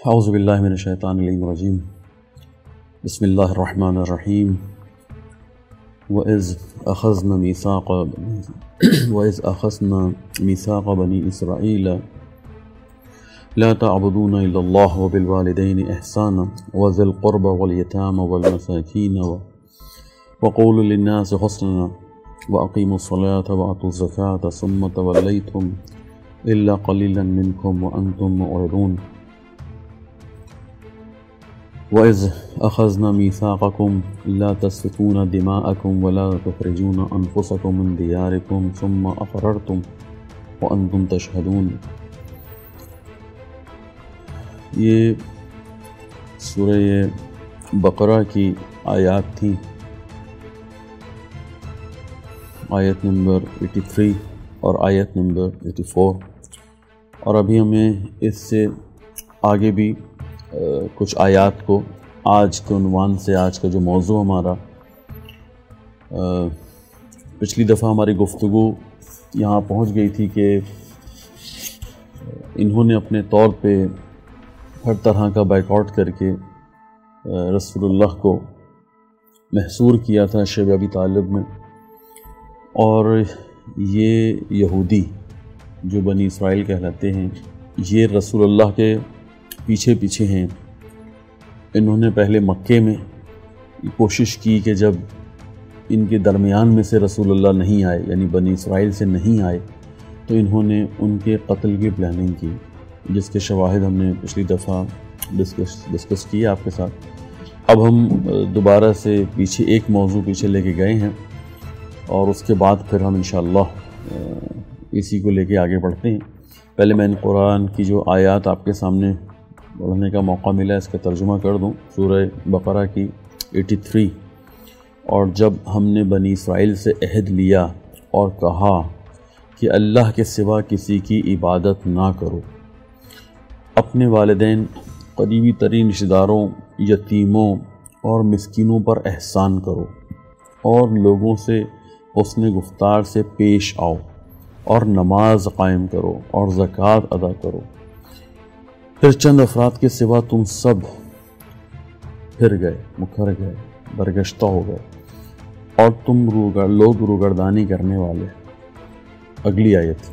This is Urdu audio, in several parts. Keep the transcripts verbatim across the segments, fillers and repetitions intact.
اعوذ باللہ من الشیطان الرجیم بسم اللہ الرحمن الرحیم وَإِذْ أَخَذْنَا مِيثَاقَ وَإِذْ أَخَذْنَا مِيثَاقَ بَنِي إِسْرَائِيلَ لَا تَعْبُدُونَ إِلَّا اللَّهَ وَبِالْوَالِدَيْنِ إِحْسَانًا وَذِي الْقُرْبَى وَالْيَتَامَى وَالْمَسَاكِينَ وَقُولُوا لِلنَّاسِ حُسْنًا وَأَقِيمُوا الصَّلَاةَ وَآتُوا الزَّكَاةَ ثُمَّ تَوَلَّيْتُمْ إِلَّا قَلِيلًا مِنْكُمْ وَأَنْتُمْ مُعْرِضُونَ وَإِذْ أَخَذْنَا مِيثَاقَكُمْ لَا تَسْفِكُونَ دِمَاءَكُمْ وَلَا تُخْرِجُونَ أَنفُسَكُمْ مِنْ دِيَارِكُمْ ثُمَّ أَقْرَرْتُمْ وَأَنْتُمْ تَشْهَدُونَ۔ یہ سورہ بقرہ کی آیات تھیں، آیت نمبر اٹھاسی اور آیت نمبر چوراسی، اور ابھی ہمیں اس سے آگے بھی کچھ آیات کو آج کے عنوان سے، آج کا جو موضوع ہمارا، پچھلی دفعہ ہماری گفتگو یہاں پہنچ گئی تھی کہ انہوں نے اپنے طور پہ ہر طرح کا بائیکاٹ کر کے رسول اللہ کو محصور کیا تھا شیب ابی طالب میں، اور یہ یہودی جو بنی اسرائیل کہلاتے ہیں، یہ رسول اللہ کے پیچھے پیچھے ہیں۔ انہوں نے پہلے مکے میں کوشش کی کہ جب ان کے درمیان میں سے رسول اللہ نہیں آئے، یعنی بنی اسرائیل سے نہیں آئے، تو انہوں نے ان کے قتل کی پلاننگ کی، جس کے شواہد ہم نے پچھلی دفعہ ڈسکس ڈسکس کیے آپ کے ساتھ۔ اب ہم دوبارہ سے پیچھے ایک موضوع پیچھے لے کے گئے ہیں، اور اس کے بعد پھر ہم انشاءاللہ اسی کو لے کے آگے بڑھتے ہیں۔ پہلے میں ان قرآن کی جو آیات آپ کے سامنے پڑھنے کا موقع ملا، اس کا ترجمہ کر دوں۔ سورہ بقرہ کی اٹھاسی، اور جب ہم نے بنی اسرائیل سے عہد لیا اور کہا کہ اللہ کے سوا کسی کی عبادت نہ کرو، اپنے والدین، قریبی ترین رشتہ داروں، یتیموں اور مسکینوں پر احسان کرو، اور لوگوں سے حسن گفتار سے پیش آؤ، اور نماز قائم کرو اور زکوٰۃ ادا کرو۔ پھر چند افراد کے سوا تم سب پھر گئے، مکر گئے، برگشتہ ہو گئے، اور تم روگر لوگ روگردانی کرنے والے۔ اگلی آیت،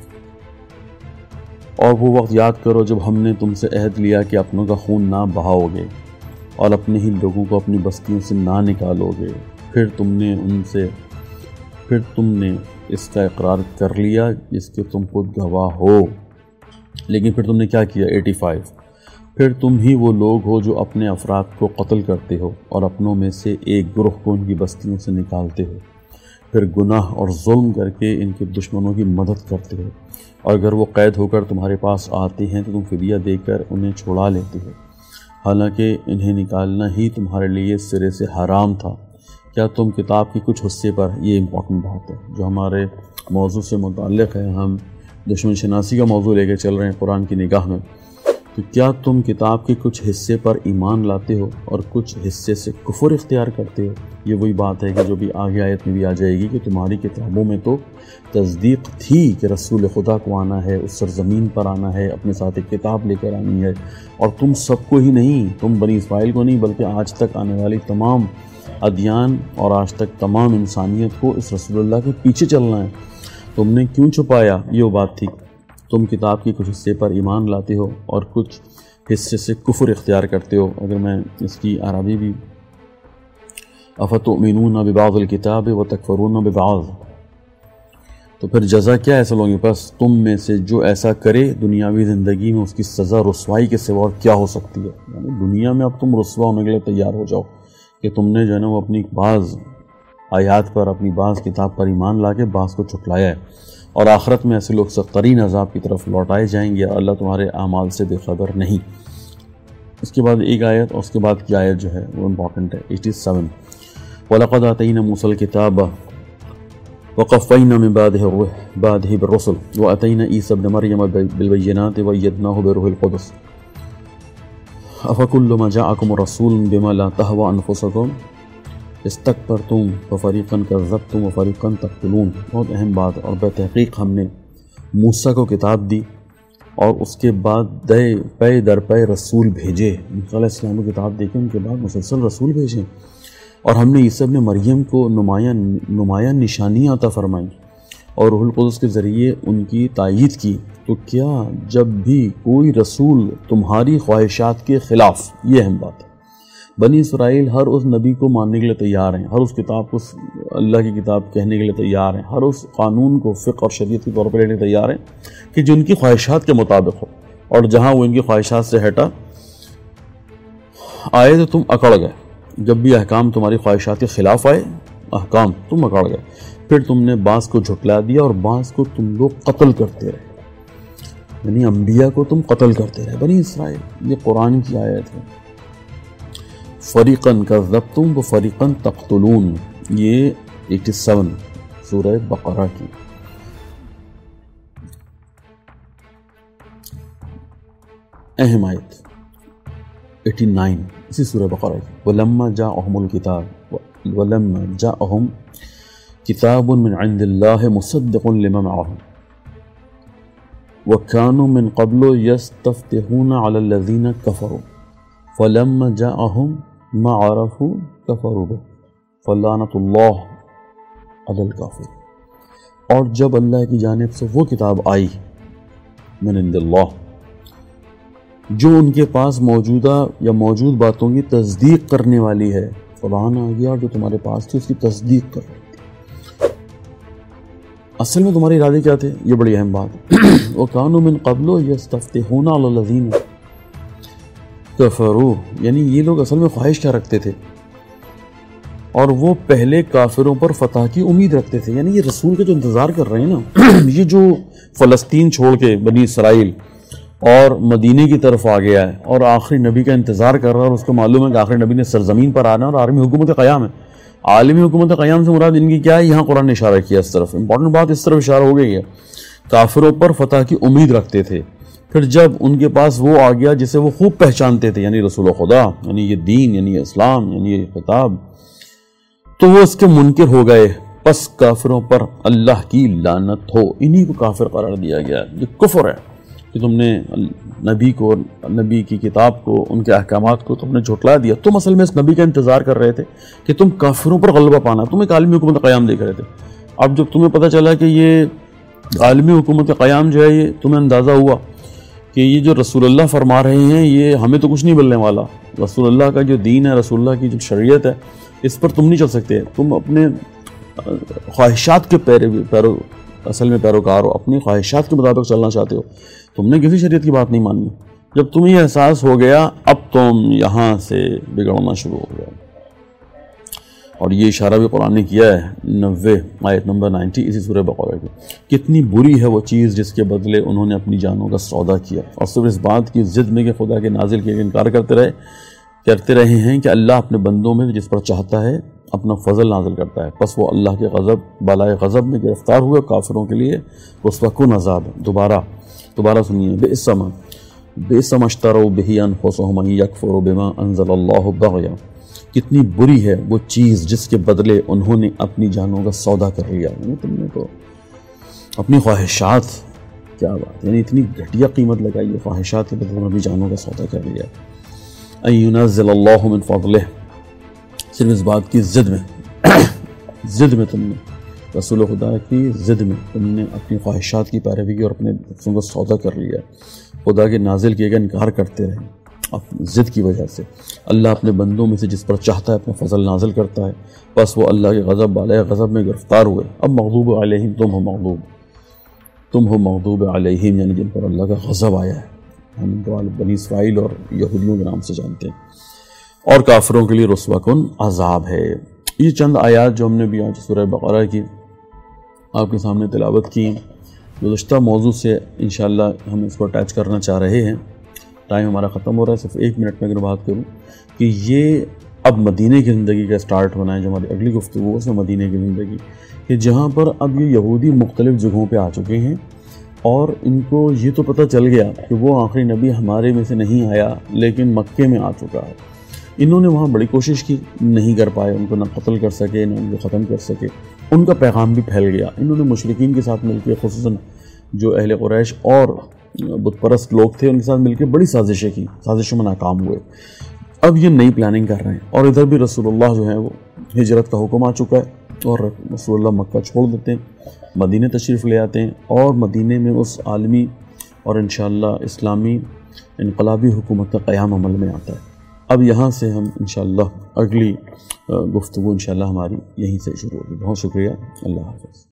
اور وہ وقت یاد کرو جب ہم نے تم سے عہد لیا کہ اپنوں کا خون نہ بہاؤ گے، اور اپنے ہی لوگوں کو اپنی بستیوں سے نہ نکالو گے۔ پھر تم نے ان سے پھر تم نے اس کا اقرار کر لیا جس کے تم خود گواہ ہو، لیکن پھر تم نے کیا کیا؟ پچاسی، پھر تم ہی وہ لوگ ہو جو اپنے افراد کو قتل کرتے ہو، اور اپنوں میں سے ایک گروہ کو ان کی بستیوں سے نکالتے ہو، پھر گناہ اور ظلم کر کے ان کے دشمنوں کی مدد کرتے ہو، اور اگر وہ قید ہو کر تمہارے پاس آتے ہیں تو تم فدیہ دے کر انہیں چھڑا لیتے ہو، حالانکہ انہیں نکالنا ہی تمہارے لیے سرے سے حرام تھا۔ کیا تم کتاب کے کچھ حصے پر، یہ امپورٹنٹ بات ہے جو ہمارے موضوع سے متعلق ہے، ہم دشمن شناسی کا موضوع لے کے چل رہے ہیں قرآن کی نگاہ میں، تو کیا تم کتاب کے کچھ حصے پر ایمان لاتے ہو اور کچھ حصے سے کفر اختیار کرتے ہو؟ یہ وہی بات ہے کہ جو بھی آگے آیت میں بھی آ جائے گی کہ تمہاری کتابوں میں تو تصدیق تھی کہ رسول خدا کو آنا ہے، اس سرزمین پر آنا ہے، اپنے ساتھ ایک کتاب لے کر آنی ہے، اور تم سب کو ہی نہیں، تم بنی اسرائیل کو نہیں بلکہ آج تک آنے والی تمام ادیان اور آج تک تمام انسانیت کو اس رسول اللہ کے پیچھے چلنا ہے۔ تم نے کیوں چھپایا؟ یہ وہ بات تھی، تم کتاب کے کچھ حصے پر ایمان لاتے ہو اور کچھ حصے سے کفر اختیار کرتے ہو۔ اگر میں اس کی عربی بھی، افتؤمنون ببعض الکتاب وتکفرون ببعض، تو پھر جزا کیا ہے ایسے لوگوں کے پاس؟ تم میں سے جو ایسا کرے دنیاوی زندگی میں، اس کی سزا رسوائی کے سوا اور کیا ہو سکتی ہے؟ یعنی دنیا میں اب تم رسوا ہونے کے لیے تیار ہو جاؤ کہ تم نے جو ہے نا وہ اپنی بعض آیات پر، اپنی بعض کتاب پر ایمان لا کے بعض کو چھٹلایا ہے، اور آخرت میں ایسے لوگ سخت ترین عذاب کی طرف لوٹائے جائیں گے، اللہ تمہارے اعمال سے بے خبر نہیں۔ اس کے بعد ایک آیت، اور اس کے بعد کی آیت جو ہے وہ امپورٹنٹ ہے، ساٹھ۔ وَلَقَدْ آتَيْنَا مُوسَى الْكِتَابَ وَقَفَّيْنَا مِن بَعْدِهِ بَعْدِهِ بِالرُّسُلِ وَآتَيْنَا عِيسَى ابْنَ مَرْيَمَ بِالْبَيِّنَاتِ وَأَيَّدْنَاهُ بِروحِ الْقُدُسِ أَفَكُلَّمَا جَاءَكُمْ رَسُولٌ بِمَا لَا تَهْوَىٰ أَنفُسُكُمْ اسْتَكْبَرْتُمْ فَفَرِيقًا كَذَّبْتُمْ وَفَرِيقًا تَقْتُلُونَ۔ بہت اہم بات، اور بتحقیق ہم نے موسیٰ کو کتاب دی، اور اس کے بعد دے پے در پے رسول بھیجے، موسیٰ علیہ السلام کو کتاب دے کے ان کے بعد مسلسل رسول بھیجیں، اور ہم نے عیسیٰ ابن مریم کو نمایاں نمایاں نشانیاں عطا فرمائیں اور روح القدس کے ذریعے ان کی تائید کی، تو کیا جب بھی کوئی رسول تمہاری خواہشات کے خلاف، یہ اہم بات ہے، بنی اسرائیل ہر اس نبی کو ماننے کے لیے تیار ہیں، ہر اس کتاب کو اللہ کی کتاب کہنے کے لیے تیار ہیں، ہر اس قانون کو فقہ اور شریعت کے طور پر لینے تیار ہیں کہ جو ان کی خواہشات کے مطابق ہو، اور جہاں وہ ان کی خواہشات سے ہٹا آئے تو تم اکڑ گئے، جب بھی احکام تمہاری خواہشات کے خلاف آئے احکام تم اکڑ گئے، پھر تم نے بعض کو جھٹلا دیا اور بعض کو تم لوگ قتل کرتے رہے، یعنی انبیاء کو تم قتل کرتے رہے بنی اسرائیل۔ یہ قرآن کی آیت ہے، فریقاً کذبتم و فریقاً تقتلون، یہ اٹھاسٹھ سورہ بقرہ کی۔ اہم آیت ننانوے اسی سورہ بقرہ کی، وَلَمَّا جَاءَهُمُ الْكِتَابُ وَلَمَّا جَاءَهُمْ كِتَابٌ مِّنْ عِندِ اللَّهِ مُصَدِّقٌ لِمَا مَعَهُمْ وَكَانُوا مِنْ قَبْلُ يَسْتَفْتِحُونَ عَلَى الَّذِينَ كَفَرُوا فَلَمَّا جَاءَهُمْ مَا عَرَفُوا كَفَرُوا بِهِ فَلَعْنَةُ اللَّهِ عَلَى الْكَافِرِينَ، اور جب اللہ کی جانب سے وہ کتاب آئی من عند اللہ جو ان کے پاس موجودہ یا موجود باتوں کی تصدیق کرنے والی ہے، قرآن آ گیا اور جو تمہارے پاس تھی اس کی تصدیق کر رہی تھی، اصل میں تمہارے ارادے کیا تھے؟ یہ بڑی اہم بات ہے۔ وَكَانُوا مِن قَبْلُ يَسْتَفْتِحُونَ عَلَى الَّذِينَ كَفَرُوا، یعنی یہ لوگ اصل میں خواہش کیا رکھتے تھے، اور وہ پہلے کافروں پر فتح کی امید رکھتے تھے، یعنی یہ رسول کا جو انتظار کر رہے ہیں نا، یہ جو فلسطین چھوڑ کے بنی اسرائیل اور مدینے کی طرف آ گیا ہے اور آخری نبی کا انتظار کر رہا ہے، اور اس کو معلوم ہے کہ آخری نبی نے سرزمین پر آنا اور عالمی حکومت قیام ہے۔ عالمی حکومت قیام سے مراد ان کی کیا ہے؟ یہاں قرآن نے اشارہ کیا اس طرف، امپورٹنٹ بات اس طرف اشارہ ہو گئی ہے، کافروں پر فتح کی امید رکھتے تھے، پھر جب ان کے پاس وہ آ گیا جسے وہ خوب پہچانتے تھے، یعنی رسول خدا، یعنی یہ دین، یعنی یہ اسلام، یعنی یہ خطاب، تو وہ اس کے منکر ہو گئے، پس کافروں پر اللہ کی لعنت ہو، انہی کو کافر قرار دیا گیا۔ یہ کفر ہے کہ تم نے نبی کو، نبی کی کتاب کو، ان کے احکامات کو تم نے جھٹلا دیا، تم اصل میں اس نبی کا انتظار کر رہے تھے کہ تم کافروں پر غلبہ پانا، تم ایک عالمی حکومت قیام دیکھ رہے تھے۔ اب جب تمہیں پتہ چلا کہ یہ عالمی حکومت قیام جو ہے، یہ تمہیں اندازہ ہوا کہ یہ جو رسول اللہ فرما رہے ہیں یہ ہمیں تو کچھ نہیں ملنے والا، رسول اللہ کا جو دین ہے، رسول اللہ کی جو شریعت ہے، اس پر تم نہیں چل سکتے، تم اپنے خواہشات کے پیرو پیرو اصل میں پیروکار ہو، اپنی خواہشات کے مطابق چلنا چاہتے ہو، تم نے کسی شریعت کی بات نہیں مانی۔ جب تمہیں یہ احساس ہو گیا، اب تم یہاں سے بگڑنا شروع ہو گیا، اور یہ اشارہ بھی قرآن نے کیا ہے نوے آیت نمبر نائنٹی اسی سورہ بقرہ کی، کتنی بری ہے وہ چیز جس کے بدلے انہوں نے اپنی جانوں کا سودا کیا، اور صرف اس بات کی ضد میں کہ خدا کے نازل کیے کا انکار کرتے رہے کرتے رہے ہیں کہ اللہ اپنے بندوں میں جس پر چاہتا ہے اپنا فضل نازل کرتا ہے، پس وہ اللہ کے غضب بالائے غضب میں گرفتار ہوئے، کافروں کے لیے رسوا کن عذاب ہے۔ دوبارہ دوبارہ سنیے، بئس ما بئس ما اشتروا به انفسهم ان یکفروا بما انزل اللہ بغیا، کتنی بری ہے وہ چیز جس کے بدلے انہوں نے اپنی جانوں کا سودا کر لیا، یعنی تم نے تو اپنی خواہشات، کیا بات، یعنی اتنی گھٹیا قیمت لگائی ہے، خواہشات کے بدلے اپنی جانوں کا سودا کر لیا۔ ان ينزل اللہ من فضلہ، صرف اس بات کی ضد میں ضد میں تم نے رسول خدا کی ضد میں تم نے اپنی خواہشات کی پیروی کی اور اپنے نفسوں کو سودا کر لیا، خدا کے نازل کیے کا انکار کرتے رہے اپنی ضد کی وجہ سے۔ اللہ اپنے بندوں میں سے جس پر چاہتا ہے اپنا فضل نازل کرتا ہے، بس وہ اللہ کے غضب بالائے غضب میں گرفتار ہوئے۔ اب مغضوب علیہم، تم ہو مغضوب تم ہو مغضوب علیہم، یعنی جن پر اللہ کا غضب آیا ہے، ہم ان کو بنی اسرائیل اور یہودیوں کے نام سے جانتے ہیں، اور کافروں کے لیے رسوا کن عذاب ہے۔ یہ چند آیات جو ہم نے بھی آج سورہ بقرہ کی آپ کے سامنے تلاوت کی، گزشتہ موضوع سے انشاءاللہ ہم اس کو اٹیچ کرنا چاہ رہے ہیں، ٹائم ہمارا ختم ہو رہا ہے، صرف ایک منٹ میں اگر بات کروں کہ یہ اب مدینے کی زندگی کا سٹارٹ ہونا ہے، جو ہماری اگلی گفتگو اس میں مدینے کی زندگی، کہ جہاں پر اب یہ یہودی مختلف جگہوں پہ آ چکے ہیں، اور ان کو یہ تو پتہ چل گیا کہ وہ آخری نبی ہمارے میں سے نہیں آیا لیکن مکے میں آ چکا ہے۔ انہوں نے وہاں بڑی کوشش کی، نہیں کر پائے، ان کو نہ قتل کر سکے نہ ان کو ختم کر سکے، ان کا پیغام بھی پھیل گیا۔ انہوں نے مشرکین کے ساتھ مل کے، خصوصاً جو اہل قریش اور بت پرست لوگ تھے ان کے ساتھ مل کے بڑی سازشیں کی، سازشوں میں ناکام ہوئے. اب یہ نئی پلاننگ کر رہے ہیں اور ادھر بھی رسول اللہ جو ہے وہ ہجرت کا حکم آ چکا ہے اور رسول اللہ مکہ چھوڑ دیتے ہیں، مدینہ تشریف لے آتے ہیں اور مدینہ میں اس عالمی اور انشاءاللہ اسلامی انقلابی حکومت کا قیام عمل میں آتا ہے. اب یہاں سے ہم انشاءاللہ اگلی گفتگو انشاءاللہ ہماری یہیں سے شروع ہوگی. بہت شکریہ. اللہ حافظ.